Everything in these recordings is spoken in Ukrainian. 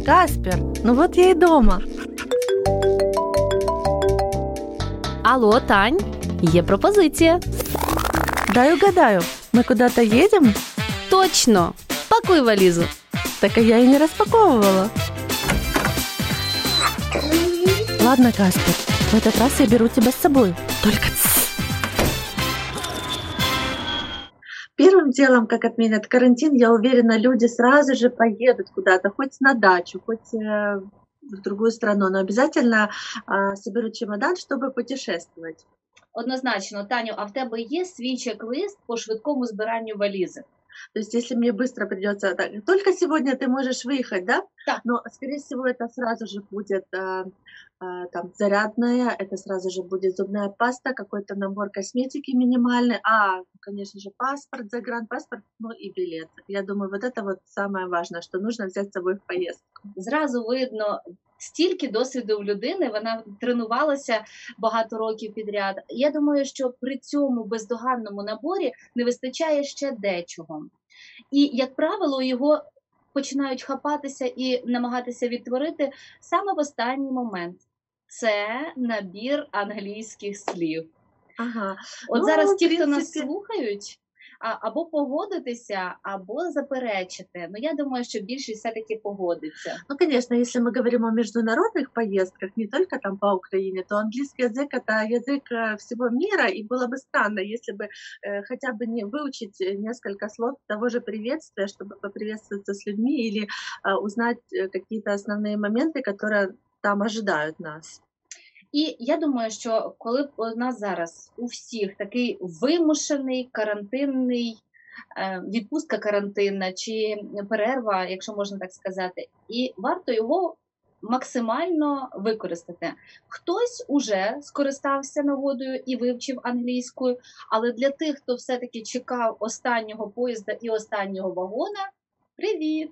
Каспер, ну вот я и дома. Алло, Тань, є пропозиція. Дай угадаю, мы куда-то едем? Точно, пакуй валізу. Так я и не распаковывала. Ладно, Каспер, в этот раз я беру тебя с собой. Только Первым делом, как отменят карантин, я уверена, люди сразу же поедут куда-то, хоть на дачу, хоть в другую страну, но обязательно соберут чемодан, чтобы путешествовать. Однозначно, Таню, а в тебе є свій чек-лист по швидкому збиранню валізи? То есть, если мне быстро придется... Только сегодня ты можешь выехать, да? Да. Но, скорее всего, это сразу же будет там зарядная, это сразу же будет зубная паста, какой-то набор косметики минимальный, конечно же, паспорт, загранпаспорт, ну и билет. Я думаю, вот это вот самое важное, что нужно взять с собой в поездку. Зразу видно, стільки досвіду в людини, вона тренувалася багато років підряд. Я думаю, що при цьому бездоганному наборі не вистачає ще дечого. І, як правило, його починають хапатися і намагатися відтворити саме в останній момент. Це набір англійських слів. Ага. От зараз ті, хто нас слухають, або погодитися, або заперечити. Но я думаю, что більшість все-таки погодиться. Ну, конечно, если мы говорим о международных поездках, не только там по Украине, то английский язык – это язык всего мира, и было бы странно, если бы хотя бы не выучить несколько слов того же приветствия, чтобы поприветствоваться с людьми или узнать какие-то основные моменты, которые там ожидают нас. І я думаю, що коли у нас зараз у всіх такий вимушений карантинний, відпустка карантинна чи перерва, якщо можна так сказати, і варто його максимально використати. Хтось уже скористався нагодою і вивчив англійською, але для тих, хто все-таки чекав останнього поїзда і останнього вагона, привіт!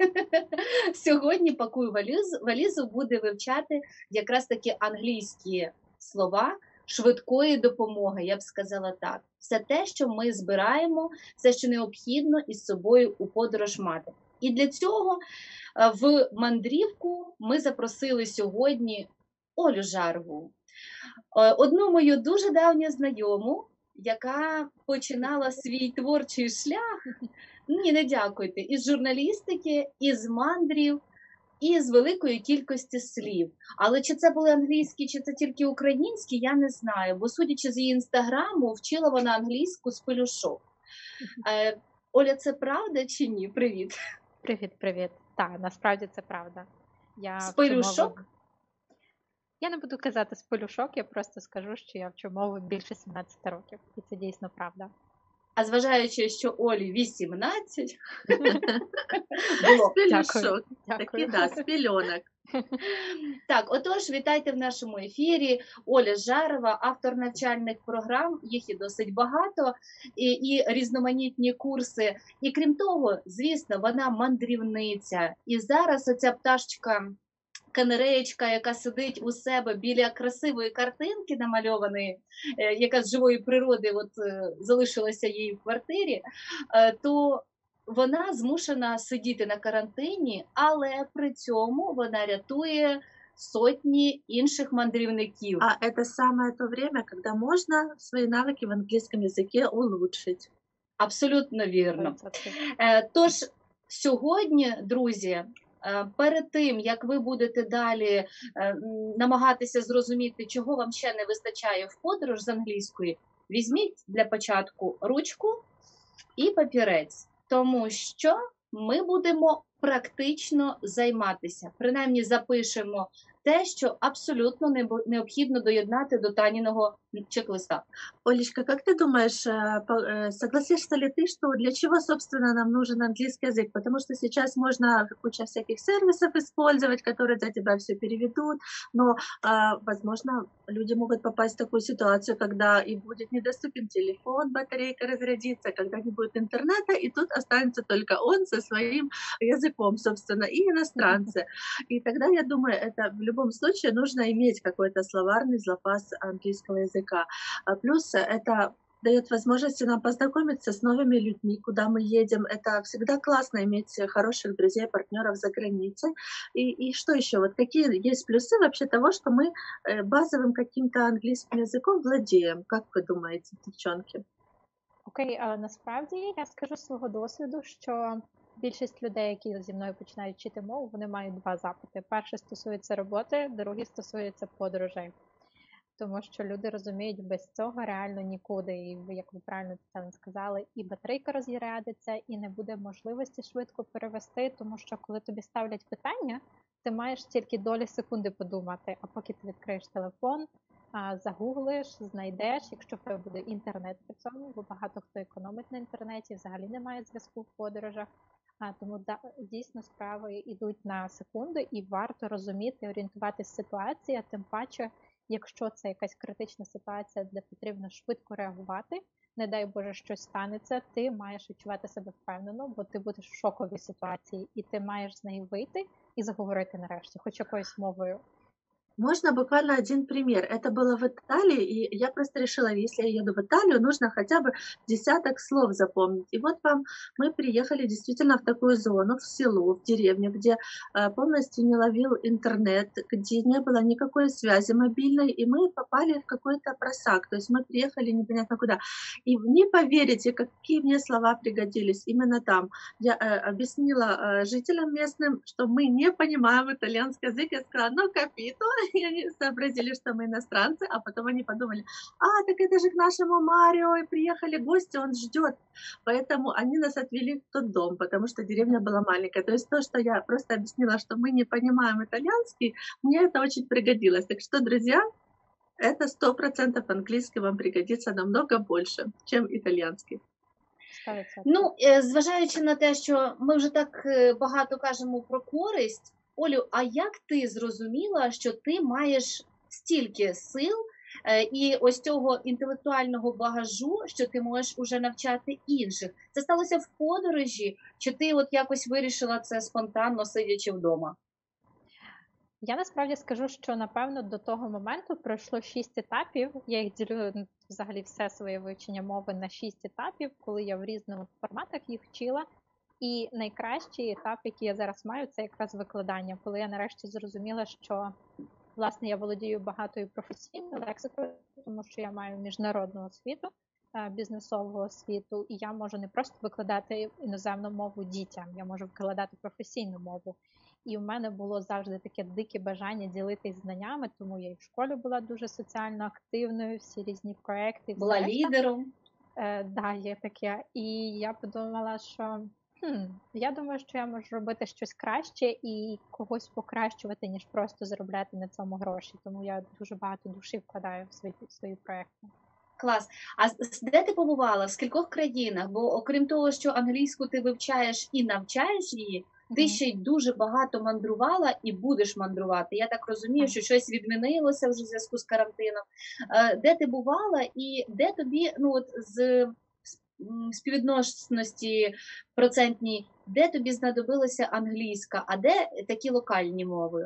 Сьогодні пакуй валізу буде вивчати якраз таки англійські слова швидкої допомоги, я б сказала так. Все те, що ми збираємо, все, що необхідно із собою у подорож мати. І для цього в мандрівку ми запросили сьогодні Олю Жарову. Одну мою дуже давню знайому, яка починала свій творчий шлях, ні, не дякуйте, із журналістики, із мандрів, і з великої кількості слів. Але чи це були англійські, чи це тільки українські, я не знаю. Бо, судячи з її інстаграму, вчила вона англійську з пелюшок. Оля, це правда чи ні? Привіт. Привіт. Так, насправді це правда. З пелюшок? Я не буду казати з пелюшок, я просто скажу, що я вчу мову більше 17 років. І це дійсно правда. А зважаючи, що Олі 18, було. З пелюшок. Такі, да, з пельонок. Так, отож, вітайте в нашому ефірі. Оля Жарова, автор навчальних програм, їх є досить багато, і різноманітні курси. І крім того, звісно, вона мандрівниця. І зараз оця пташечка, канареєчка, яка сидить у себе біля красивої картинки намальованої, яка з живої природи от, залишилася їй в квартирі, то вона змушена сидіти на карантині, але при цьому вона рятує сотні інших мандрівників. А це саме то время, коли можна свої навики в англійському язикі улучшити. Абсолютно вірно. Тож, сьогодні, друзі, перед тим, як ви будете далі намагатися зрозуміти, чого вам ще не вистачає в подорож з англійської, візьміть для початку ручку і папірець, тому що ми будемо практично займатися. Принаймні запишемо те, що абсолютно необхідно доєднати до Таніного чек-листа. Олечка, как ты думаешь, согласишься ли ты, что для чего, собственно, нам нужен английский язык? Потому что сейчас можно куча всяких сервисов использовать, которые за тебя все переведут, но, возможно, люди могут попасть в такую ситуацию, когда и будет недоступен телефон, батарейка разрядится, когда не будет интернета, и тут останется только он со своим языком, собственно, и иностранцы. И тогда, я думаю, это в любом случае нужно иметь какой-то словарный запас английского языка. Плюс это дает возможности нам познакомиться с новыми людьми, куда мы едем. Это всегда классно иметь хороших друзей, партнеров за границей. И что еще? Вот какие есть плюсы вообще того, что мы базовым каким-то английским языком владеем? Как вы думаете, девчонки? Окей, насправді я скажу з свого досвіду, що більшість людей, які зі мною починають вчити мову, вони мають два запити. Перший стосується роботи, другий стосується подорожей. Тому що люди розуміють, без цього реально нікуди. І як ви правильно це сказали, і батарейка розрядиться, і не буде можливості швидко перевести, тому що коли тобі ставлять питання, ти маєш тільки долі секунди подумати, а поки ти відкриєш телефон, загуглиш, знайдеш, якщо в тебе буде інтернет при цьому, бо багато хто економить на інтернеті, взагалі немає зв'язку в подорожах. Тому дійсно справи йдуть на секунди, і варто розуміти, орієнтуватись в ситуації, а тим паче, якщо це якась критична ситуація, де потрібно швидко реагувати, не дай Боже, щось станеться, ти маєш відчувати себе впевнено, бо ти будеш в шоковій ситуації, і ти маєш з неї вийти і заговорити нарешті, хоч якоюсь мовою. Можно буквально один пример. Это было в Италии, и я просто решила, если я еду в Италию, нужно хотя бы десяток слов запомнить. И вот мы приехали действительно в такую зону, в село, в деревню, где полностью не ловил интернет, где не было никакой связи мобильной, и мы попали в какой-то просак. То есть мы приехали непонятно куда. И не поверите, какие мне слова пригодились именно там. Я объяснила жителям местным, что мы не понимаем итальянский язык. Я сказала, ну, капито. И они сообразили, что мы иностранцы, а потом они подумали, так это же к нашему Марио, и приехали гости, он ждет. Поэтому они нас отвели в тот дом, потому что деревня была маленькая. То есть то, что я просто объяснила, что мы не понимаем итальянский, мне это очень пригодилось. Так что, друзья, это 100% английский вам пригодится намного больше, чем итальянский. Ну, зважаючи на те, що ми вже так багато кажемо про користь, Олю, а як ти зрозуміла, що ти маєш стільки сил і ось цього інтелектуального багажу, що ти можеш уже навчати інших? Це сталося в подорожі, чи ти от якось вирішила це спонтанно, сидячи вдома? Я насправді скажу, що, напевно, до того моменту пройшло 6 етапів. Я їх ділю взагалі все своє вивчення мови на 6 етапів, коли я в різних форматах їх вчила. І найкращий етап, який я зараз маю, це якраз викладання, коли я нарешті зрозуміла, що, власне, я володію багатою професійною лексикою, тому що я маю міжнародну освіту, бізнесову освіту, і я можу не просто викладати іноземну мову дітям, я можу викладати професійну мову. І у мене було завжди таке дике бажання ділитись знаннями, тому я і в школі була дуже соціально активною, всі різні проекти. Була лідером? Так, є таке. І я подумала, що я думаю, що я можу робити щось краще і когось покращувати, ніж просто заробляти на цьому гроші. Тому я дуже багато душі вкладаю в свої проекти. Клас. А де ти побувала? В скількох країнах? Бо окрім того, що англійську ти вивчаєш і навчаєш її, ти ще й дуже багато мандрувала і будеш мандрувати. Я так розумію, що щось відмінилося вже в зв'язку з карантином. Де ти бувала і де тобі, з співвідносності процентній, де тобі знадобилася англійська, а де такі локальні мови?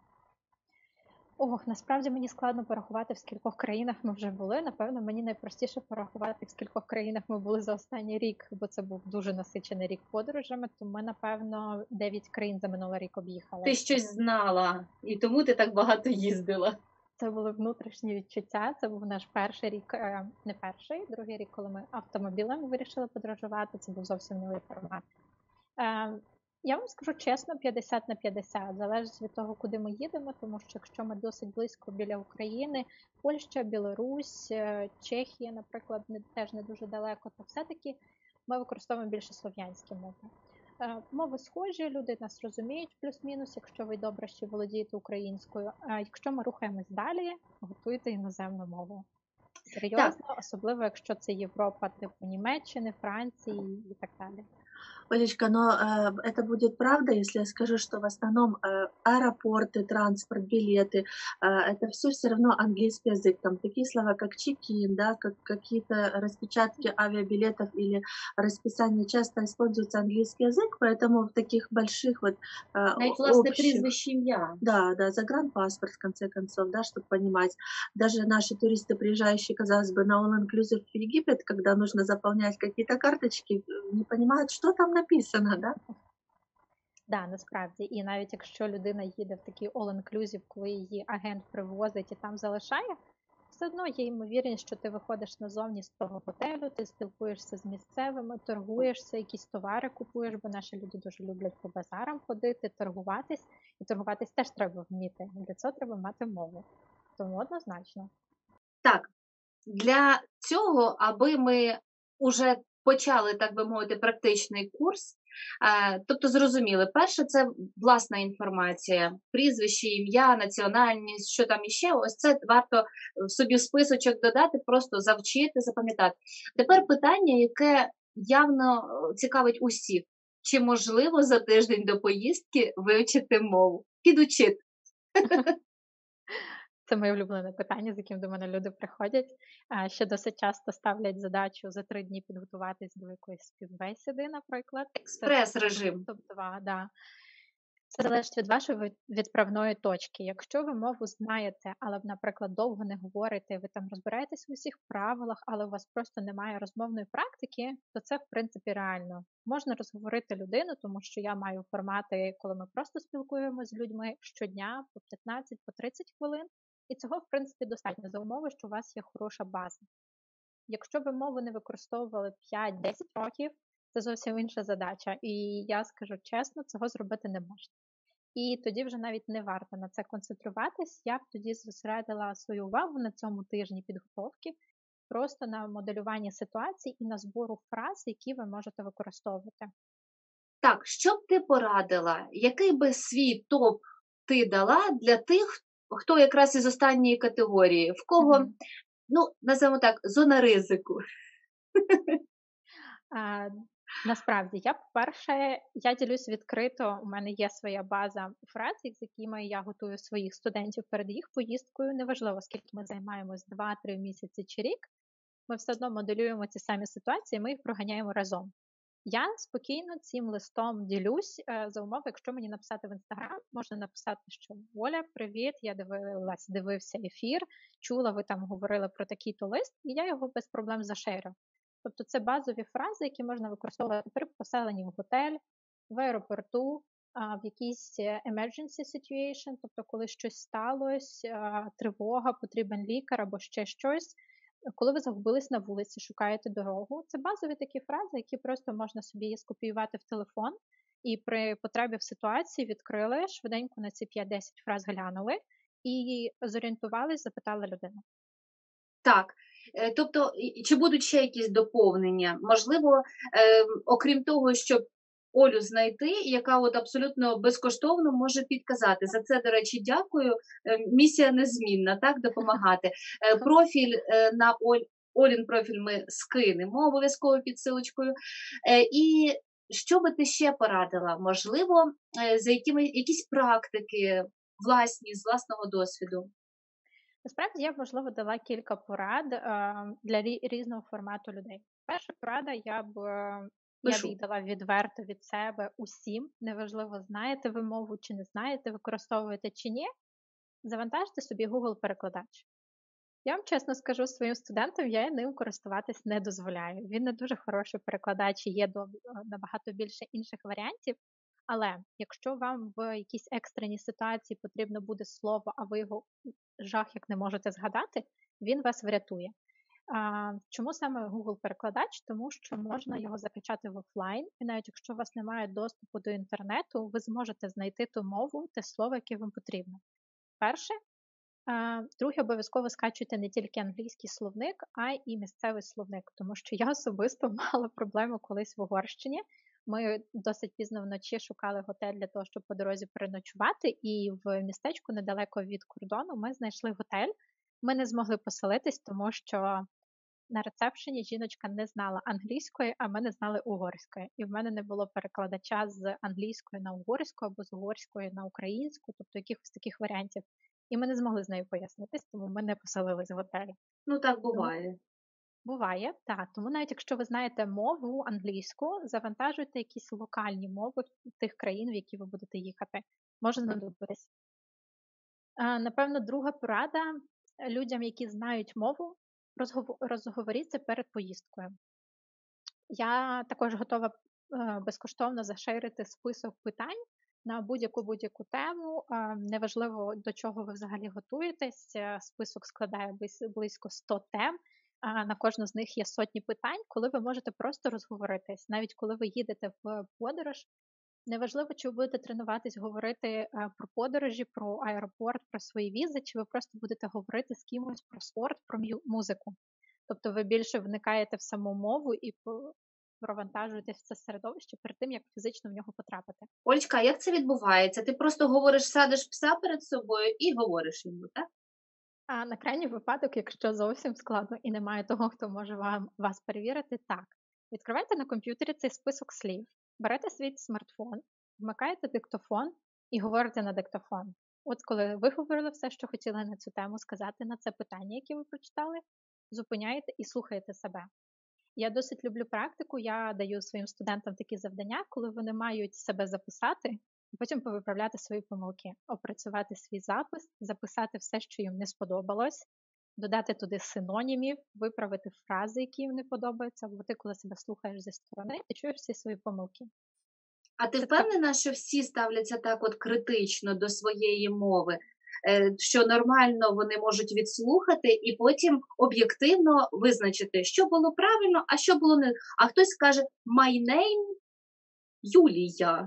Насправді мені складно порахувати, в скількох країнах ми вже були. Напевно, мені найпростіше порахувати, в скількох країнах ми були за останній рік, бо це був дуже насичений рік подорожами, то ми, напевно, 9 країн за минулий рік об'їхали. Ти щось знала, і тому ти так багато їздила. Це були внутрішні відчуття, це був наш перший рік, не перший, другий рік, коли ми автомобілем вирішили подорожувати, це був зовсім новий формат. Я вам скажу чесно, 50 на 50, залежить від того, куди ми їдемо, тому що якщо ми досить близько біля України, Польща, Білорусь, Чехія, наприклад, теж не дуже далеко, то все-таки ми використовуємо більше слов'янські мови. Мови схожі, люди нас розуміють плюс-мінус, якщо ви добре ще володієте українською. А якщо ми рухаємось далі, готуйте іноземну мову. Серйозно, особливо якщо це Європа, типу Німеччини, Франції і так далі. Олечка, но это будет правда, если я скажу, что в основном аэропорты, транспорт, билеты, это все равно английский язык. Там такие слова, как чекин, да, как какие-то распечатки авиабилетов или расписание, часто используется английский язык, поэтому в таких больших вот Навіть власне общих, прізвище ім'я. да, загранпаспорт, в конце концов, да, чтобы понимать. Даже наши туристы, приезжающие, казалось бы, на all-inclusive в Египет, когда нужно заполнять какие-то карточки, не понимают, что там написано, да? Да, насправді. І навіть якщо людина їде в такий all-inclusive, коли її агент привозить і там залишає, все одно є ймовірність, що ти виходиш назовні з того готелю, ти спілкуєшся з місцевими, торгуєшся, якісь товари купуєш, бо наші люди дуже люблять по базарам ходити, торгуватись. І торгуватись теж треба вміти. Для цього треба мати мову. Тому однозначно. Так, для цього, аби ми вже почали, так би мовити, практичний курс, тобто зрозуміли, перше, це власна інформація, прізвище, ім'я, національність, що там іще, ось це варто собі в списочок додати, просто завчити, запам'ятати. Тепер питання, яке явно цікавить усіх. Чи можливо за тиждень до поїздки вивчити мову? Підучити. Це моє улюблене питання, з яким до мене люди приходять. Ще досить часто ставлять задачу за 3 дні підготуватись до якоїсь співбесіди, наприклад. Експрес-режим. Топ-2, да. Це залежить від вашої відправної точки. Якщо ви мову знаєте, але, наприклад, довго не говорите, ви там розбираєтесь в усіх правилах, але у вас просто немає розмовної практики, то це, в принципі, реально. Можна розговорити людину, тому що я маю формати, коли ми просто спілкуємося з людьми щодня по 15, по 30 хвилин. І цього, в принципі, достатньо за умови, що у вас є хороша база. Якщо ви мову не використовували 5-10 років, це зовсім інша задача. І я скажу чесно, цього зробити не можна. І тоді вже навіть не варто на це концентруватись. Я б тоді зосередила свою увагу на цьому тижні підготовки просто на моделюванні ситуацій і на збору фраз, які ви можете використовувати. Так, що б ти порадила? Який би свій топ ти дала для тих, хто якраз із останньої категорії? В кого, називаємо так, зона ризику? Насправді, по-перше, я ділюсь відкрито, у мене є своя база фраз, з якими я готую своїх студентів перед їх поїздкою. Неважливо, скільки ми займаємось, 2-3 місяці чи рік, ми все одно моделюємо ці самі ситуації, ми їх проганяємо разом. Я спокійно цим листом ділюсь за умови, якщо мені написати в Інстаграм, можна написати, що Оля, привіт, я дивився ефір, чула, ви там говорили про такий-то лист, і я його без проблем зашерю. Тобто це базові фрази, які можна використовувати при поселенні в готель, в аеропорту, в якійсь emergency situation, тобто коли щось сталося, тривога, потрібен лікар або ще щось. Коли ви загубились на вулиці, шукаєте дорогу. Це базові такі фрази, які просто можна собі скопіювати в телефон і при потребі в ситуації відкрили, швиденько на ці 5-10 фраз глянули і зорієнтувались, запитали людину. Так, тобто, чи будуть ще якісь доповнення? Можливо, окрім того, щоб Олю знайти, яка от абсолютно безкоштовно може підказати. За це, до речі, дякую. Місія незмінна, так, допомагати. Профіль на Олін профіль ми скинемо обов'язково підсилочкою. І що би ти ще порадила? Можливо, за якісь практики власні, з власного досвіду? Насправді, я б, можливо, дала кілька порад для різного формату людей. Перша порада, я б їх дала відверто від себе усім, неважливо, знаєте ви мову чи не знаєте, використовуєте чи ні, завантажте собі Google-перекладач. Я вам чесно скажу своїм студентам, я ним користуватись не дозволяю. Він не дуже хороший перекладач і є набагато більше інших варіантів, але якщо вам в якійсь екстреній ситуації потрібно буде слово, а ви його жах як не можете згадати, він вас врятує. Чому саме Google-перекладач? Тому що можна його закачати в офлайн, і навіть якщо у вас немає доступу до інтернету, ви зможете знайти ту мову, те слово, яке вам потрібно. Перше. Друге, обов'язково скачуйте не тільки англійський словник, а й місцевий словник, тому що я особисто мала проблему колись в Угорщині. Ми досить пізно вночі шукали готель для того, щоб по дорозі переночувати, і в містечку недалеко від кордону ми знайшли готель. Ми не змогли поселитись, тому що на рецепшені жіночка не знала англійської, а ми не знали угорської. І в мене не було перекладача з англійської на угорську або з угорської на українську, тобто якихось таких варіантів. І ми не змогли з нею пояснитись, тому ми не поселились в готелі. Ну, так Тому буває. буває, так. Тому навіть якщо ви знаєте мову англійську, завантажуйте якісь локальні мови тих країн, в які ви будете їхати. Може знадобитись. Напевно, друга порада людям, які знають мову, розговоріться перед поїздкою. Я також готова безкоштовно зашерити список питань на будь-яку тему. Неважливо, до чого ви взагалі готуєтесь. Список складає близько 100 тем. На кожну з них є сотні питань, коли ви можете просто розговоритись. Навіть коли ви їдете в подорож, неважливо, чи ви будете тренуватись говорити про подорожі, про аеропорт, про свої візи, чи ви просто будете говорити з кимось про спорт, про музику. Тобто ви більше вникаєте в саму мову і провантажуєте в це середовище перед тим, як фізично в нього потрапити. Олечка, а як це відбувається? Ти просто говориш, садиш пса перед собою і говориш йому, так? А на крайній випадок, якщо зовсім складно і немає того, хто може вас перевірити, так. Відкривайте на комп'ютері цей список слів, берете свій смартфон, вмикаєте диктофон і говорите на диктофон. От коли ви говорили все, що хотіли на цю тему сказати, на це питання, яке ви прочитали, зупиняєте і слухаєте себе. Я досить люблю практику, я даю своїм студентам такі завдання, коли вони мають себе записати, і потім повиправляти свої помилки, опрацювати свій запис, записати все, що їм не сподобалось, додати туди синонімів, виправити фрази, які їм не подобаються, бо ти, коли себе слухаєш зі сторони, ти чуєш всі свої помилки. А ти Це впевнена, що всі ставляться так от критично до своєї мови, що нормально вони можуть відслухати і потім об'єктивно визначити, що було правильно, а що було не. А хтось скаже «My name Юлія».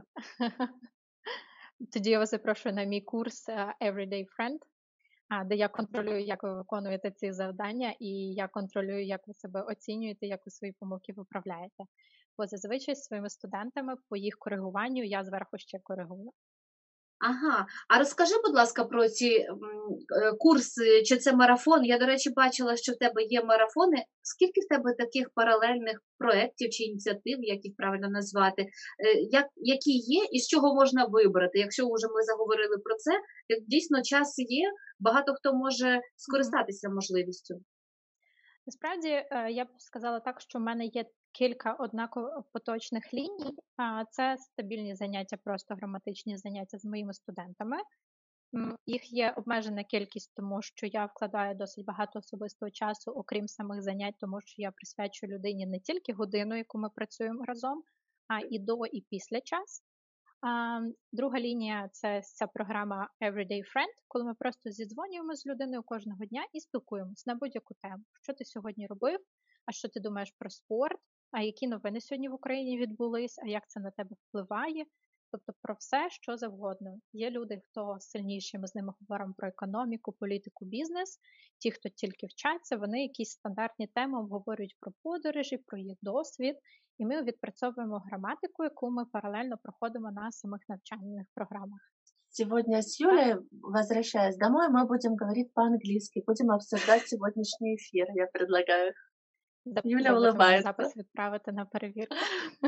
Тоді я вас запрошую на мій курс Everyday Friend, де я контролюю, як ви виконуєте ці завдання, і я контролюю, як ви себе оцінюєте, як ви свої помилки виправляєте. Бо зазвичай з своїми студентами по їх коригуванню я зверху ще коригую. Ага, а розкажи, будь ласка, про ці курси, чи це марафон? Я, до речі, бачила, що в тебе є марафони. Скільки в тебе таких паралельних проєктів чи ініціатив, як їх правильно назвати, які є і з чого можна вибрати? Якщо вже ми заговорили про це, дійсно час є, багато хто може скористатися можливістю. Насправді, я б сказала так, що в мене є кілька однаково поточних ліній. Це стабільні заняття, просто граматичні заняття з моїми студентами. Їх є обмежена кількість, тому що я вкладаю досить багато особистого часу, окрім самих занять, тому що я присвячую людині не тільки годину, яку ми працюємо разом, а і до, і після час. Друга лінія – це ця програма Everyday Friend, коли ми просто зідзвонюємо з людиною кожного дня і спілкуємось на будь-яку тему. Що ти сьогодні робив, а що ти думаєш про спорт, а які новини сьогодні в Україні відбулись, а як це на тебе впливає. Тобто про все, що завгодно. Є люди, хто сильніші, ми з ними говоримо про економіку, політику, бізнес. Ті, хто тільки вчаться, вони якісь стандартні теми обговорюють про подорожі, про їх досвід. І ми відпрацьовуємо граматику, яку мы параллельно проходимо на самих навчальных программах. Сегодня с Юлей, возвращаясь домой, мы будем говорить по-английски, будем обсуждать сегодняшний эфир, я предлагаю. Юля улыбается. Запис відправити на перевірку.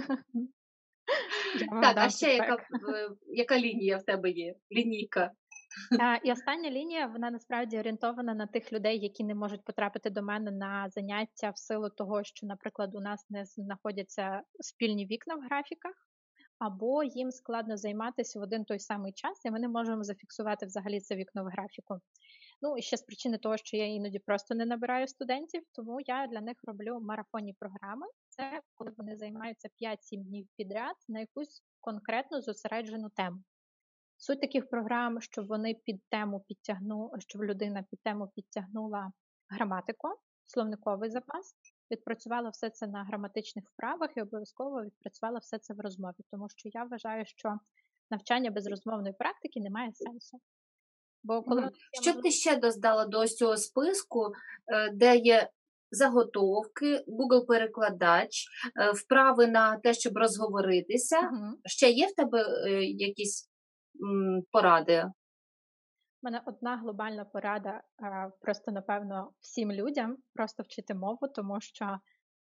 Так, а ще яка лінія в тебе є? Лінійка. І остання лінія, вона насправді орієнтована на тих людей, які не можуть потрапити до мене на заняття в силу того, що, наприклад, у нас не знаходяться спільні вікна в графіках, або їм складно займатися в один той самий час, і ми не можемо зафіксувати взагалі це вікно в графіку. Ну, і ще з причини того, що я іноді просто не набираю студентів, тому я для них роблю марафонні програми. Це коли вони займаються 5-7 днів підряд на якусь конкретну зосереджену тему. Суть таких програм, щоб вони щоб людина під тему підтягнула граматику, словниковий запас, відпрацювала все це на граматичних вправах і обов'язково відпрацювала все це в розмові, тому що я вважаю, що навчання без розмовної практики не має сенсу. Бо коли Що б ти ще додала до ось цього списку, де є заготовки, Google-перекладач, вправи на те, щоб розговоритися? Ще є в тебе якісь поради? мене одна глобальна порада, просто, напевно, всім людям просто вчити мову, тому що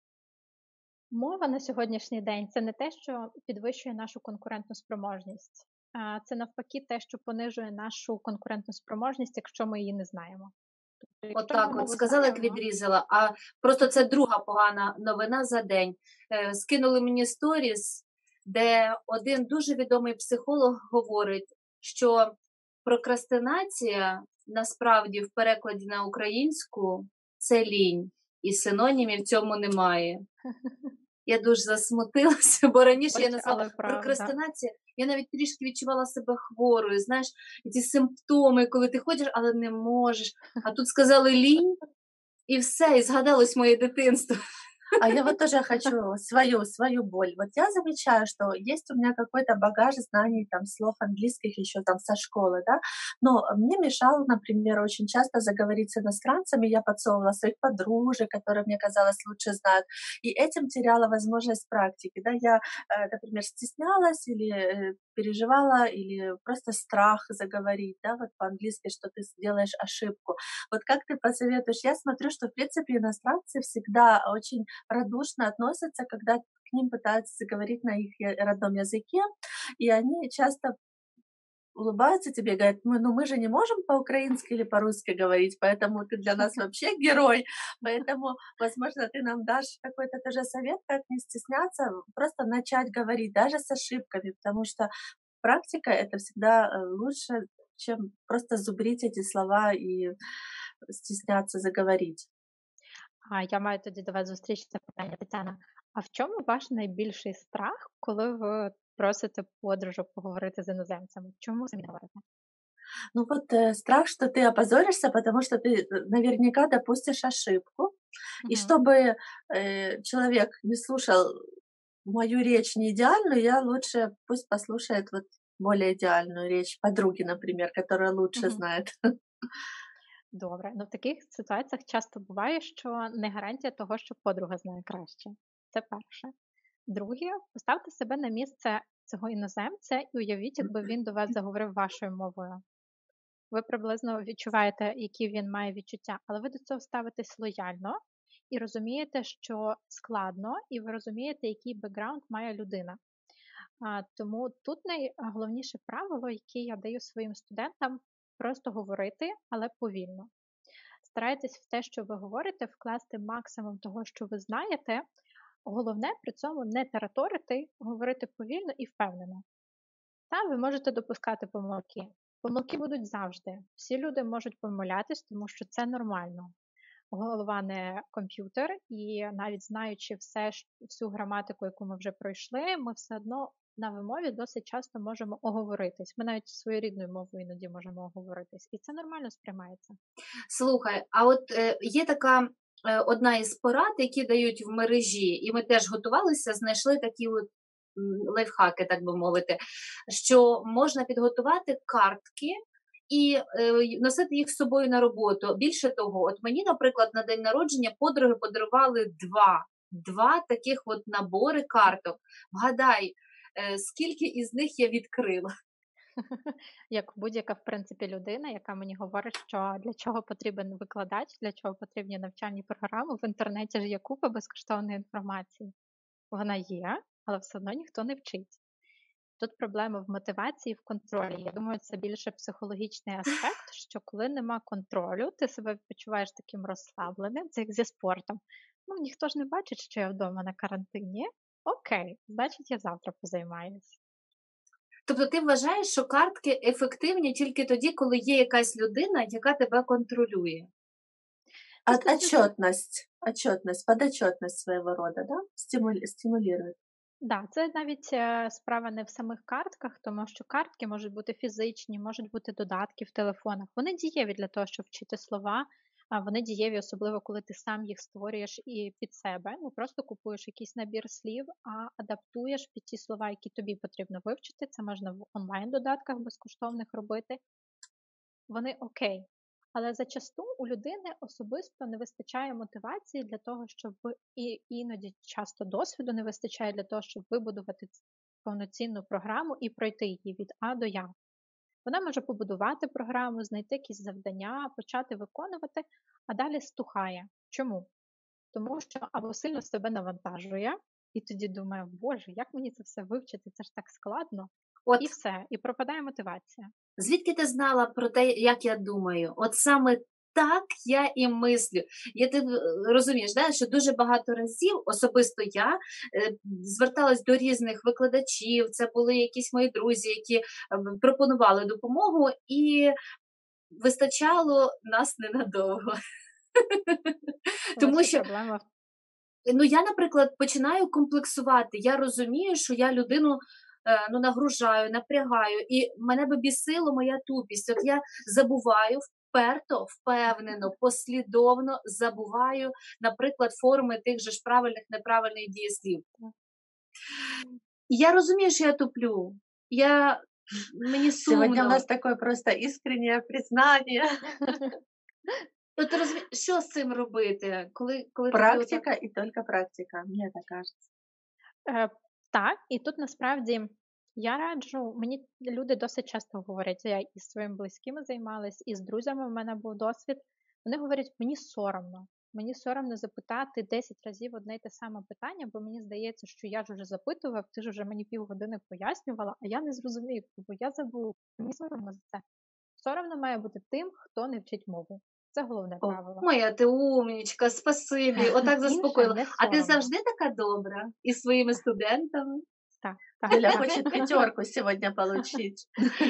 мова на сьогоднішній день це не те, що підвищує нашу конкурентну спроможність, а це навпаки те, що понижує нашу конкурентну спроможність, якщо ми її не знаємо. Тобто, якщо ми Отак от мову сказала, як знаємо, відрізала. А просто це друга погана новина за день. Скинули мені сторіс, де один дуже відомий психолог говорить, що прокрастинація насправді в перекладі на українську це лінь, і синонімів в цьому немає. Я дуже засмутилася, бо раніше я ось, назвала але правда. прокрастинація. Я навіть трішки відчувала себе хворою. Знаєш, ці симптоми, коли ти ходиш, але не можеш. А тут сказали лінь, і все, і згадалось моє дитинство. А я вот тоже хочу свою боль. Вот я замечаю, что есть у меня какой-то багаж знаний, там, слов английских еще там со школы, да, но мне мешало, например, очень часто заговорить с иностранцами, я подсовывала своих подружек, которые, мне казалось, лучше знают, и этим теряла возможность практики, да, я, например, стеснялась или переживала, или просто страх заговорить, да, вот по-английски, что ты сделаешь ошибку. Вот как ты посоветуешь? Я смотрю, что, в принципе, иностранцы всегда очень радушно относятся, когда к ним пытаются заговорить на их родном языке, и они часто улыбаются тебе и говорят: мы же не можем по-украински или по-русски говорить, поэтому ты для нас вообще герой. Поэтому, возможно, ты нам дашь какой-то тоже совет, как не стесняться, просто начать говорить, даже с ошибками, потому что практика — это всегда лучше, чем просто зубрить эти слова и стесняться заговорить. Я маю тоді до вас зустрічне питання, Тетяна. А в чому ваш найбільший страх, коли ви просите подружок поговорити з іноземцями? Чому самі не говорите? Ну вот страх, что ты опозоришься, потому что ты наверняка допустишь ошибку. И Мгм. чтобы человек не слушал мою речь не идеальную, я лучше пусть послушает вот более идеальную речь подруги, например, которая лучше Мгм. знает. Добре. Ну, в таких ситуаціях часто буває, що не гарантія того, що подруга знає краще. Це перше. Друге, поставте себе на місце цього іноземця і уявіть, якби він до вас заговорив вашою мовою. Ви приблизно відчуваєте, які він має відчуття, але ви до цього ставитесь лояльно і розумієте, що складно, і ви розумієте, який бекграунд має людина. Тому тут найголовніше правило, яке я даю своїм студентам, просто говорити, але повільно. Старайтесь в те, що ви говорите, вкласти максимум того, що ви знаєте. Головне при цьому не тараторити, говорити повільно і впевнено. Та ви можете допускати помилки. Помилки будуть завжди. Всі люди можуть помилятись, тому що це нормально. Голова не комп'ютер, і навіть знаючи всю граматику, яку ми вже пройшли, ми все одно на вимові досить часто можемо оговоритись. Ми навіть своєю рідною мовою іноді можемо оговоритись. І це нормально сприймається. Слухай, а от є така одна із порад, які дають в мережі, і ми теж готувалися, знайшли такі от лайфхаки, так би мовити, що можна підготувати картки і носити їх з собою на роботу. Більше того, от мені, наприклад, на день народження подруги подарували два таких от набори карток. Вгадай, скільки із них я відкрила? Як будь-яка, в принципі, людина, яка мені говорить, що для чого потрібен викладач, для чого потрібні навчальні програми, в інтернеті ж є купа безкоштовної інформації. Вона є, але все одно ніхто не вчить. Тут проблема в мотивації, в контролі. Я думаю, це більше психологічний аспект, що коли нема контролю, ти себе почуваєш таким розслабленим, це як зі спортом. Ну, ніхто ж не бачить, що я вдома на карантині. Окей, значить, я завтра позаймаюсь. Тобто ти вважаєш, що картки ефективні тільки тоді, коли є якась людина, яка тебе контролює? Отчетность, подотчетность своего рода, да, стимулирует. Да, це навіть справа не в самих картках, тому що картки можуть бути фізичні, можуть бути додатки в телефонах. Вони дієві для того, щоб вчити слова, а вони дієві, особливо коли ти сам їх створюєш і під себе. Не просто купуєш якийсь набір слів, а адаптуєш під ті слова, які тобі потрібно вивчити. Це можна в онлайн-додатках безкоштовних робити. Вони окей. Але зачасту у людини особисто не вистачає мотивації для того, щоб і іноді часто досвіду не вистачає для того, щоб вибудувати повноцінну програму і пройти її від А до Я. Вона може побудувати програму, знайти якісь завдання, почати виконувати, а далі стухає. Чому? Тому що або сильно себе навантажує, і тоді думає, боже, як мені це все вивчити, це ж так складно, От і все, і пропадає мотивація. звідки ти знала про те, як я думаю? От саме так я і мислю. Ти розумієш, да, що дуже багато разів, особисто я, зверталась до різних викладачів, це були якісь мої друзі, які пропонували допомогу, і вистачало нас ненадовго. Тому що проблема я, наприклад, починаю комплексувати. Я розумію, що я людину нагружаю, напрягаю, і мене би бісило моя тупість. От я забуваю вперто, впевнено, послідовно забуваю, наприклад, форми тих же ж правильних, неправильних дієслів. Я розумію, що я туплю. Мені сумно. Сегодня у нас такое просто искреннее признание. Ти розумієш, що з цим робити? Коли Практика и только практика, мне так кажется. Так, і тут насправді я раджу, мені люди досить часто говорять, я із своїми близькими займалась, і з друзями в мене був досвід. Вони говорять, мені соромно. Мені соромно запитати 10 разів одне й те саме питання, бо мені здається, що я ж вже запитував, ти ж вже мені півгодини пояснювала, а я не зрозумів, бо я забув. Мені соромно за це. Соромно має бути тим, хто не вчить мову. Це головне правило. Моя ти умнічка, спасибі, отак заспокоїла. Інше не А ти соромно. завжди така добра із своїми студентами? Так. Юля хочет 5 сегодня получить.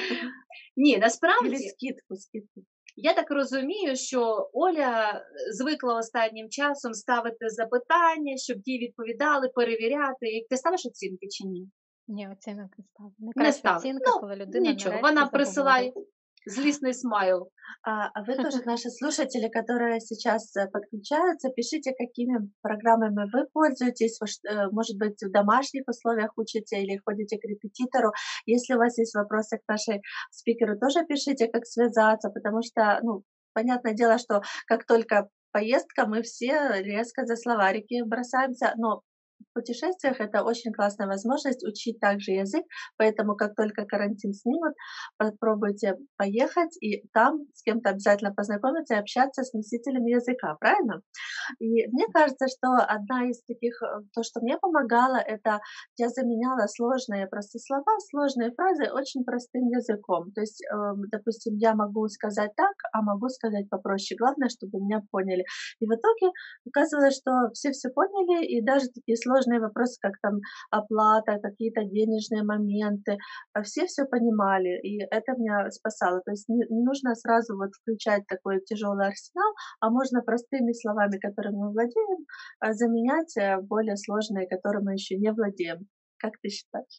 Ні, Или насправді, скидку. я так розумію, що Оля звикла останнім часом ставити запитання, щоб ті відповідали, перевіряти. Ти ставиш оцінки чи ні? Ні, оцінок не ставлю. Не Найкраща ставлю. оцінка, коли людина Нічого, нарешті вона присилає заговорить. злісний смайл. А вы тоже, наши слушатели, которые сейчас подключаются, пишите, какими программами вы пользуетесь, может быть, в домашних условиях учите или ходите к репетитору. Если у вас есть вопросы к нашей спикеру, тоже пишите, как связаться, потому что, понятное дело, что как только поездка, мы все резко за словарики бросаемся, но в путешествиях это очень классная возможность учить также язык, поэтому как только карантин снимут, попробуйте поехать и там с кем-то обязательно познакомиться и общаться с носителями языка, правильно? И мне кажется, что одна из таких, то, что мне помогало, это я заменяла сложные просто слова, сложные фразы очень простым языком. То есть, допустим, я могу сказать так, а могу сказать попроще. Главное, чтобы меня поняли. И в итоге оказывалось, что все поняли, и даже такие сложные вопросы, как там оплата, какие-то денежные моменты, все понимали, и это меня спасало. То есть не нужно сразу включать такой тяжелый арсенал, а можно простыми словами, которыми мы владеем, заменять более сложные, которыми мы еще не владеем. Как ты считаешь?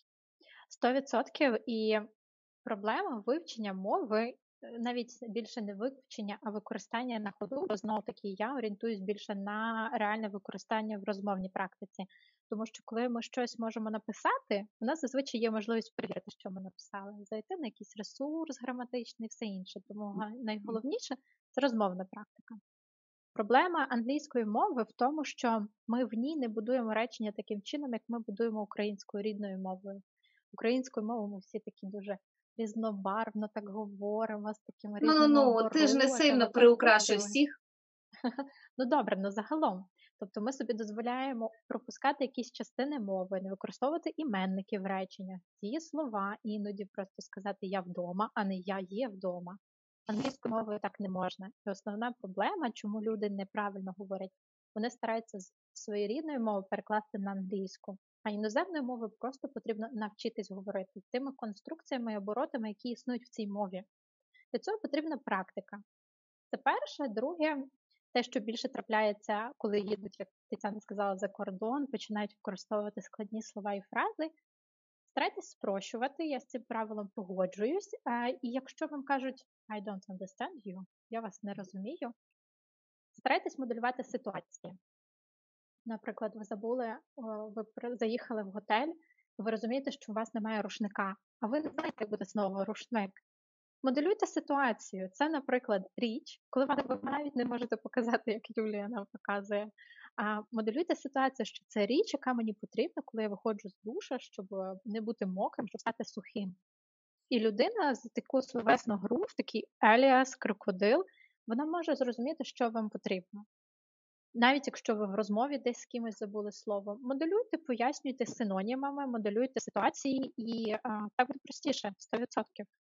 100%. І проблема вивчення мови, навіть більше не вивчення, а використання на ходу, бо знову-таки я орієнтуюсь більше на реальне використання в розмовній практиці. Тому що коли ми щось можемо написати, у нас зазвичай є можливість перевірити, що ми написали, зайти на якийсь ресурс граматичний і все інше. Тому найголовніше – це розмовна практика. Проблема англійської мови в тому, що ми в ній не будуємо речення таким чином, як ми будуємо українською рідною мовою. Українською мовою ми всі такі дуже різнобарвно так говоримо, з такими різними Ти ж не сильно приукрашуй всіх. Добре, загалом. Тобто ми собі дозволяємо пропускати якісь частини мови, не використовувати іменники в реченнях, ті слова, іноді просто сказати «я вдома», а не «я є вдома». Англійською мовою так не можна. І основна проблема, чому люди неправильно говорять, вони стараються з своєї рідної мови перекласти на англійську, а іноземною мовою просто потрібно навчитись говорити тими конструкціями і оборотами, які існують в цій мові. Для цього потрібна практика. Це перше. Друге, те, що більше трапляється, коли їдуть, як Тетяна сказала, за кордон, починають використовувати складні слова і фрази. Старайтесь спрощувати, я з цим правилом погоджуюсь. І якщо вам кажуть «I don't understand you», я вас не розумію, старайтесь моделювати ситуації. Наприклад, ви забули, ви заїхали в готель, ви розумієте, що у вас немає рушника, а ви не знаєте, як буде знову рушник. Моделюйте ситуацію. Це, наприклад, річ, коли ви навіть не можете показати, як Юлія нам показує. А моделюйте ситуацію, що це річ, яка мені потрібна, коли я виходжу з душа, щоб не бути мокрим, щоб стати сухим. І людина з таку словесну гру, в такий еліас, крокодил, вона може зрозуміти, що вам потрібно. Навіть якщо ви в розмові десь з кимось забули слово, моделюйте, пояснюйте синонімами, моделюйте ситуації, і так буде простіше, 100%.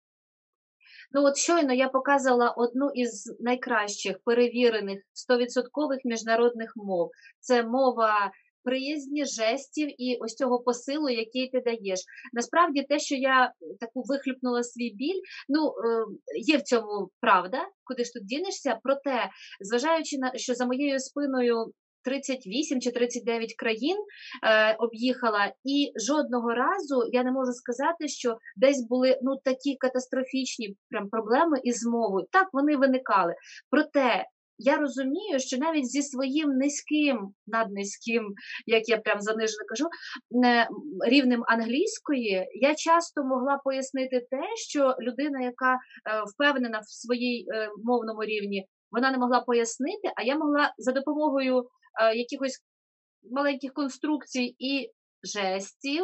Ну от щойно я показувала одну із найкращих перевірених 100% міжнародних мов. Це мова приязні, жестів і ось цього посилу, який ти даєш. Насправді те, що я таку вихлюпнула свій біль, є в цьому правда, куди ж тут дінешся, проте, зважаючи на, що за моєю спиною 38 чи 39 країн об'їхала, і жодного разу я не можу сказати, що десь були такі катастрофічні прям проблеми із мовою. Так, вони виникали. Проте я розумію, що навіть зі своїм наднизьким, як я прям занижено кажу, рівнем англійської, я часто могла пояснити те, що людина, яка впевнена в своїй мовному рівні, вона не могла пояснити, а я могла за допомогою якихось маленьких конструкцій і жестів,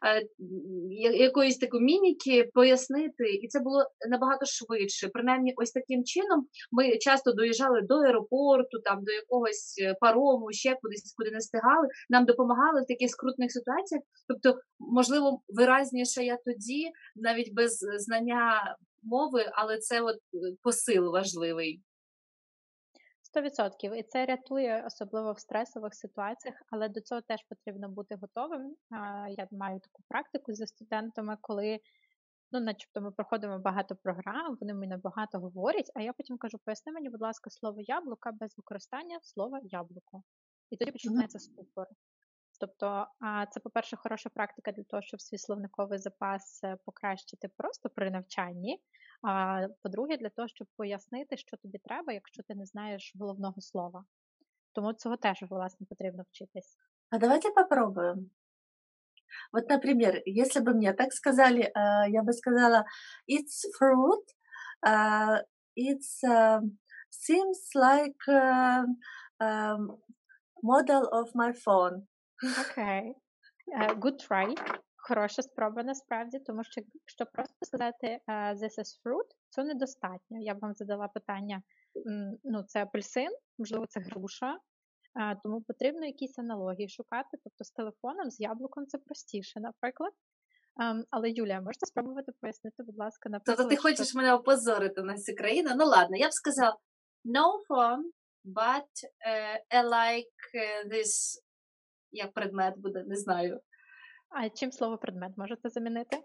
якоїсь такої міміки пояснити, і це було набагато швидше. Принаймні, ось таким чином ми часто доїжджали до аеропорту, там, до якогось парому, ще кудись, куди не встигали, нам допомагали в таких скрутних ситуаціях. Тобто, можливо, виразніше я тоді, навіть без знання мови, але це от посил важливий. 100%. І це рятує, особливо в стресових ситуаціях, але до цього теж потрібно бути готовим. Я маю таку практику зі студентами, коли, начебто ми проходимо багато програм, вони мені багато говорять, а я потім кажу, поясни мені, будь ласка, слово яблука без використання слова яблуко. І тоді починається ступор. Тобто, це, по-перше, хороша практика для того, щоб свій словниковий запас покращити просто при навчанні, а по-друге, для того, щоб пояснити, що тобі треба, якщо ти не знаєш головного слова. Тому цього теж, власне, потрібно вчитись. А давайте попробуем. Вот, например, если бы мне так сказали, я бы сказала, it's fruit, it's seems like model of my phone. Окей. Good try. Хороша спроба насправді, тому що якщо просто сказати this is fruit, це недостатньо. Я б вам задала питання, це апельсин, можливо, це груша, тому потрібно якісь аналогії шукати, тобто з телефоном, з яблуком це простіше, наприклад. Але, Юлія, можете спробувати пояснити, будь ласка, наприклад, Тобто ти хочеш мене опозорити на цю країну? Ну ладно, я б сказала, no phone, but I like this, як предмет буде, не знаю. А чим слово предмет можете замінити?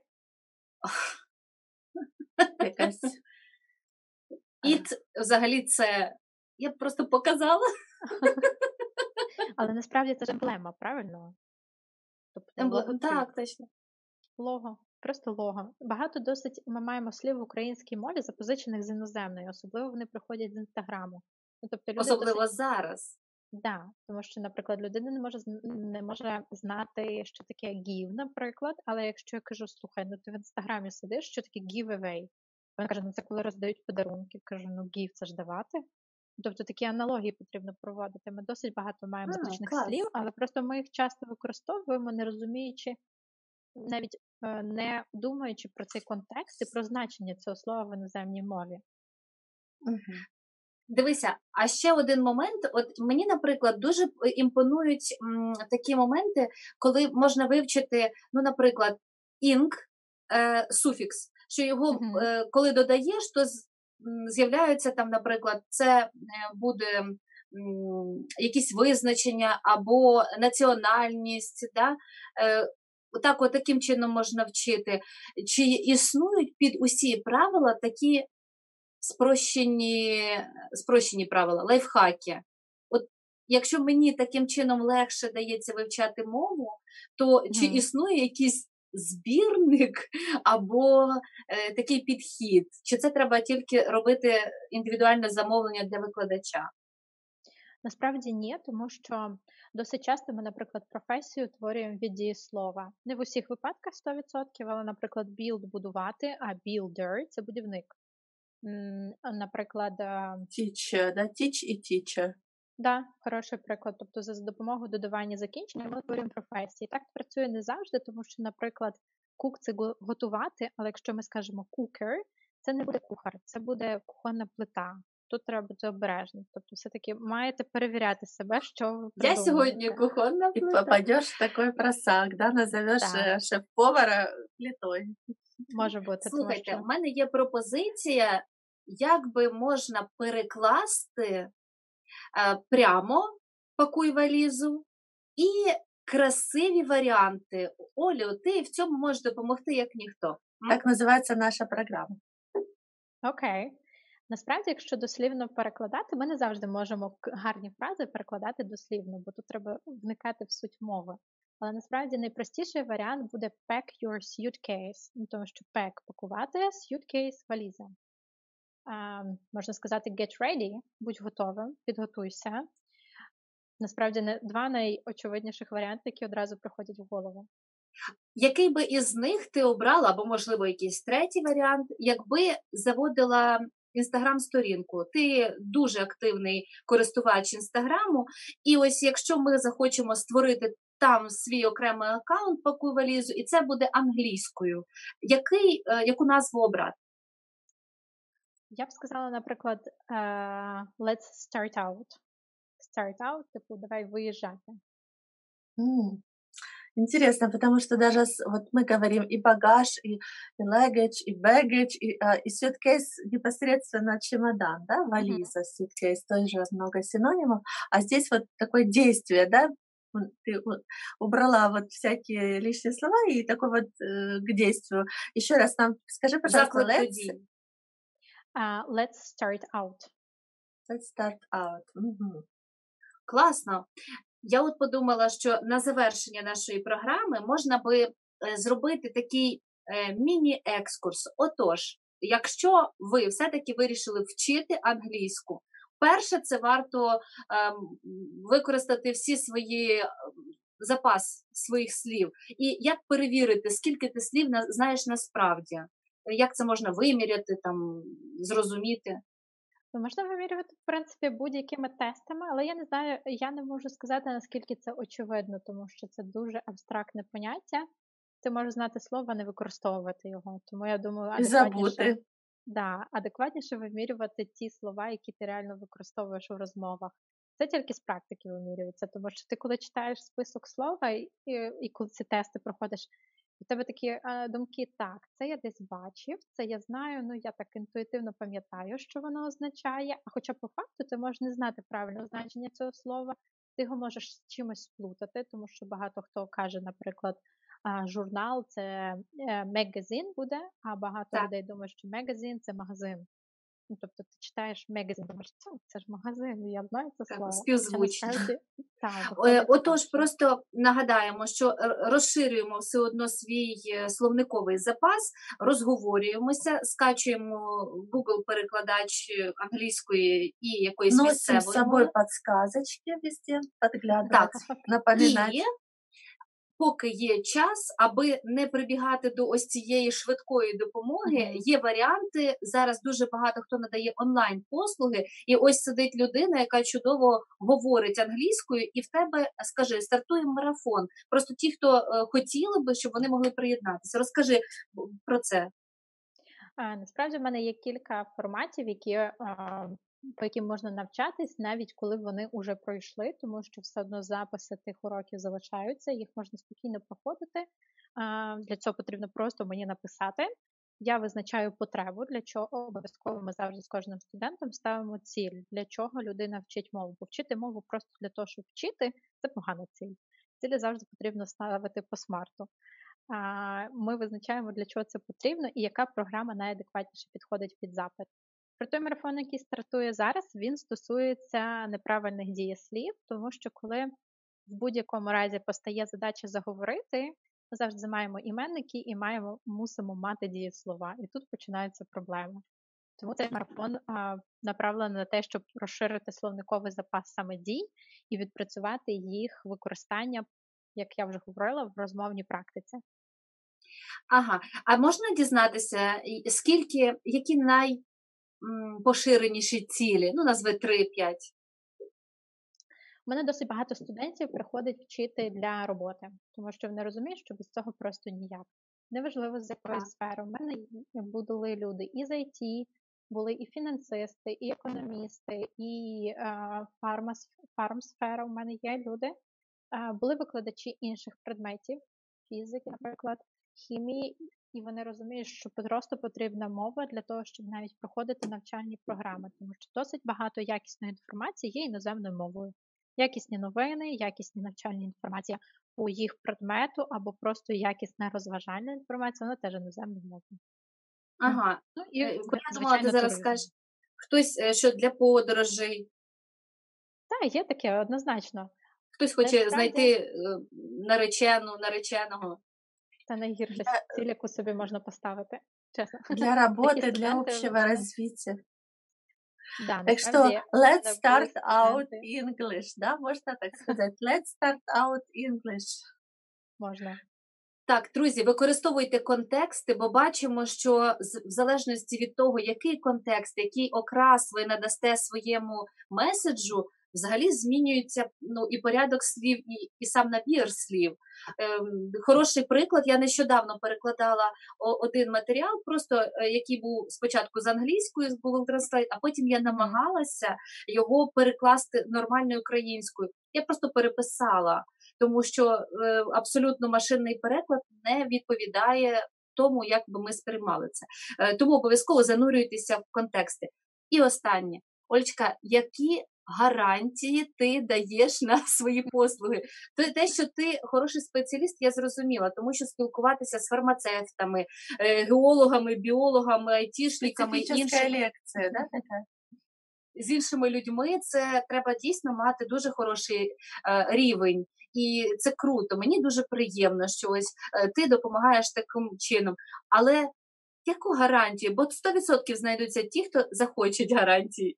Якась. It, взагалі, це, я б просто показала. Але насправді це ж емблема, правильно? Тобто, Так, точно. Лого, просто лого. Багато досить ми маємо слів в українській мові, запозичених з іноземної, особливо вони приходять з Інстаграму. Тобто люди Особливо зараз. Да, тому що, наприклад, людина не може знати, що таке give, наприклад, але якщо я кажу, слухай, ти в Інстаграмі сидиш, що таке giveaway? Вона каже, це коли роздають подарунки. Кажу, give це ж давати. Тобто такі аналогії потрібно проводити. Ми досить багато маємо звичних слів, але просто ми їх часто використовуємо, не розуміючи, навіть не думаючи про цей контекст і про значення цього слова в іноземній мові. Дивися, а ще один момент. От мені, наприклад, дуже імпонують такі моменти, коли можна вивчити, наприклад, ing, суфікс, що його, коли додаєш, то з'являється там, наприклад, це буде якісь визначення або національність, да? Таким чином можна вчити. Чи існують під усі правила такі спрощені правила, лайфхаки? От якщо мені таким чином легше дається вивчати мову, то чи існує якийсь збірник або такий підхід? Чи це треба тільки робити індивідуальне замовлення для викладача? Насправді ні, тому що досить часто ми, наприклад, професію утворюємо від дієслова. Не в усіх випадках 100%, але, наприклад, build – будувати, а builder – це будівник. Наприклад, Teach, да? Teach і teacher. Да, хороший приклад. Тобто за допомогою додавання закінчення ми утворюємо професії. Так працює не завжди, тому що, наприклад, cook – це готувати, але якщо ми скажемо cooker, це не буде кухар, це буде кухонна плита. Тут треба бути обережним. Тобто все-таки маєте перевіряти себе, що ви Я сьогодні придумуєте. кухонна И плита. попадешь в такой просак, да, назовешь Так, шеф-повара плитой. може бути, тому Слухайте, що в мене є пропозиція, як би можна перекласти прямо «Пакуй валізу» і красиві варіанти. Олю, ти в цьому можеш допомогти, як ніхто. Так называется наша программа. окей. Насправді, якщо дослівно перекладати, ми не завжди можемо гарні фрази перекладати дослівно, бо тут треба вникати в суть мови. Але насправді найпростіший варіант буде pack your suitcase, тому що pack – пакувати, suitcase – валіза. Можна сказати get ready, будь готовим, підготуйся. Насправді два найочевидніших варіанти, які одразу приходять в голову. Який би із них ти обрала, або, можливо, якийсь третій варіант, якби заводила Інстаграм-сторінку? Ти дуже активний користувач Інстаграму, і ось якщо ми захочемо створити там свій окремий аккаунт «Пакуй валізу», і це буде англійською, яку назву обрати? Я б сказала, наприклад, let's start out. Start out, типу, давай виїжджати. М, Интересно, потому что даже вот мы говорим и багаж, и luggage, и baggage, и suitcase непосредственно чемодан, да, Мгм. вализа, suitcase, тоже много синонимов. А здесь вот такое действие, да, ты вот убрала вот всякие лишние слова и такой вот к действию. Еще раз нам скажи, пожалуйста, Заклик до let's дій. Let's start out. start out. Мгм. Класно. Я от подумала, що на завершення нашої програми можна би зробити такий міні-екскурс. Отож, якщо ви все-таки вирішили вчити англійську, перше, це варто використати всі свої запас своїх слів. І як перевірити, скільки ти слів знаєш насправді? Як це можна виміряти, там, зрозуміти? Можна вимірювати, в принципі, будь-якими тестами, але я не знаю, я не можу сказати, наскільки це очевидно, тому що це дуже абстрактне поняття. Ти можеш знати слово, а не використовувати його. Тому я думаю, И забуты. адекватніше вимірювати ті слова, які ти реально використовуєш у розмовах. Це тільки з практики вимірюється, тому що ти коли читаєш список слова і коли ці тести проходиш, у тебе такі думки, так, це я десь бачив, це я знаю, ну я так інтуїтивно пам'ятаю, що воно означає, а хоча по факту ти можеш не знати правильного значення цього слова, ти його можеш з чимось сплутати, тому що багато хто каже, наприклад, журнал це мегазин буде, а багато Так. людей думають, що мегазин це магазин. Ну, тобто ти читаєш мегазин, думаєш, це ж магазин, я знаю це Так, слово. співзвучні. Так, виходить Отож, так, просто нагадаємо, що розширюємо все одно свій словниковий запас, розговорюємося, скачуємо Google-перекладач англійської і якоїсь Носим с місцевої собой мови. подсказочки везде, подглядывать, Так, напоминать. і поки є час, аби не прибігати до ось цієї швидкої допомоги, Мгм. є варіанти. Зараз дуже багато хто надає онлайн-послуги, і ось сидить людина, яка чудово говорить англійською, і в тебе, скажи, стартує марафон. Просто ті, хто хотіли би, щоб вони могли приєднатися. Розкажи про це. Насправді в мене є кілька форматів, по яким можна навчатись, навіть коли вони вже пройшли, тому що все одно записи тих уроків залишаються, їх можна спокійно проходити. Для цього потрібно просто мені написати. Я визначаю потребу, для чого обов'язково ми завжди з кожним студентом ставимо ціль, для чого людина вчить мову. Бо вчити мову просто для того, щоб вчити, це погана ціль. Цілі завжди потрібно ставити по смарту. Ми визначаємо, для чого це потрібно і яка програма найадекватніше підходить під запит. Про той марафон, який стартує зараз, він стосується неправильних дієслів, тому що коли в будь-якому разі постає задача заговорити, ми завжди маємо іменники і мусимо мати дієслова. І тут починаються проблеми. Тому цей марафон направлений на те, щоб розширити словниковий запас саме дій і відпрацювати їх використання, як я вже говорила, в розмовній практиці. Ага, а можна дізнатися, які найпоширеніші цілі? Ну, назви 3-5. У мене досить багато студентів приходить вчити для роботи, тому що вони розуміють, що без цього просто ніяк. Неважливо, з якої сфери. У мене були люди і з IT, були і фінансисти, і економісти, і фармсфера у мене є люди. Були викладачі інших предметів, фізики, наприклад, хімії, і вони розуміють, що просто потрібна мова для того, щоб навіть проходити навчальні програми, тому що досить багато якісної інформації є іноземною мовою. Якісні новини, якісні навчальні інформації по їх предмету або просто якісна розважальна інформація, вона теж іноземною мовою. Ага. Ну, і, Я думала, ти зараз скажеш, хтось, що для подорожей. Так, є таке, однозначно. Хтось хоче знайти нареченого. Це найгірша ціль, яку собі можна поставити, чесно. Для работы, для общего развития. Да, так что, let's start out English, да, можно так сказать. Let's start out English. Можна. Так, друзі, використовуйте контексти, бо бачимо, що в залежності від того, який контекст, який окрас ви надасте своєму меседжу, взагалі змінюється і порядок слів, і сам набір слів. Хороший приклад, я нещодавно перекладала один матеріал, просто який був спочатку з англійською, з Google Translate, а потім я намагалася його перекласти нормальною українською. Я просто переписала, тому що абсолютно машинний переклад не відповідає тому, як би ми сприймали це. Тому обов'язково занурюйтеся в контексти. І останнє. Олечка, які гарантії ти даєш на свої послуги? Те, що ти хороший спеціаліст, я зрозуміла, тому що спілкуватися з фармацевтами, геологами, біологами, айтішниками, лекція, да, така? З іншими людьми, це треба дійсно мати дуже хороший рівень. І це круто. Мені дуже приємно, що ось ти допомагаєш таким чином. Але яку гарантію? Бо 100% знайдуться ті, хто захочуть гарантії.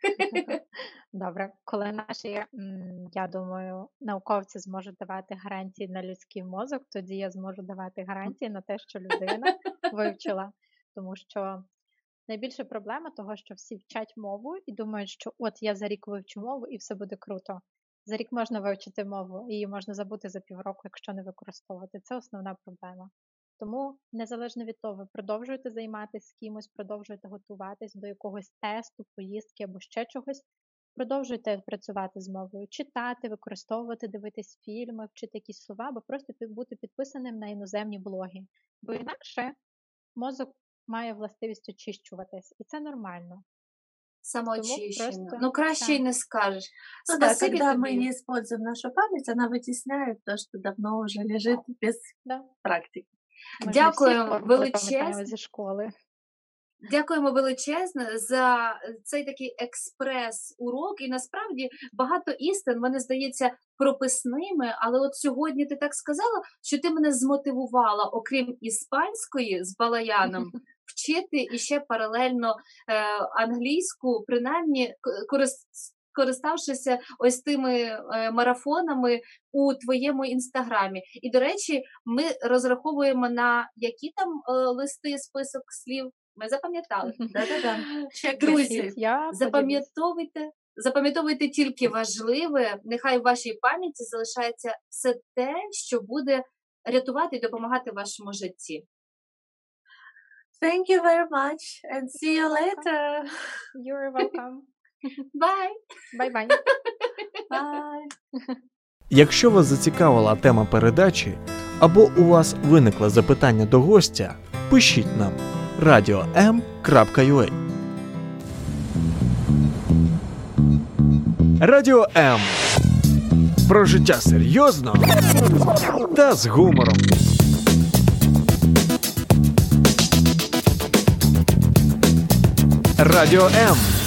Добре, коли наші, я думаю, науковці зможуть давати гарантії на людський мозок, тоді я зможу давати гарантії на те, що людина вивчила. Тому що найбільша проблема того, що всі вчать мову і думають, що от я за рік вивчу мову і все буде круто. За рік можна вивчити мову, її можна забути за півроку, якщо не використовувати. Це основна проблема. Тому, незалежно від того, ви продовжуєте займатися з кимось, продовжуєте готуватись до якогось тесту, поїздки або ще чогось, продовжуйте працювати з мовою, читати, використовувати, дивитись фільми, вчити якісь слова, або просто бути підписаним на іноземні блоги. Бо інакше мозок має властивість очищуватись, і це нормально. Самоочищення. Краще й не скажеш. Спасибо, когда мы не используем нашу память, она вытесняет то, что давно уже лежит без практики. Дякуємо величезно зі школи. Дякуємо величезно за цей такий експрес-урок. І насправді багато істин, мене здається, прописними, але от сьогодні ти так сказала, що ти мене змотивувала, окрім іспанської з балаяном, вчити іще паралельно англійську, принаймні користавшися ось тими марафонами у твоєму інстаграмі. І, до речі, ми розраховуємо на які там листи, список слів. Ми запам'ятали. Друзі, запам'ятовуйте тільки важливе, нехай в вашій пам'яті залишається все те, що буде рятувати і допомагати вашому житті. Thank you very much and see you later. You're welcome. Bye. Bye-bye. Bye. Якщо вас зацікавила тема передачі або у вас виникло запитання до гостя, пишіть нам radio.m.ua. Радіо М. Про життя серйозно та з гумором. Радіо М.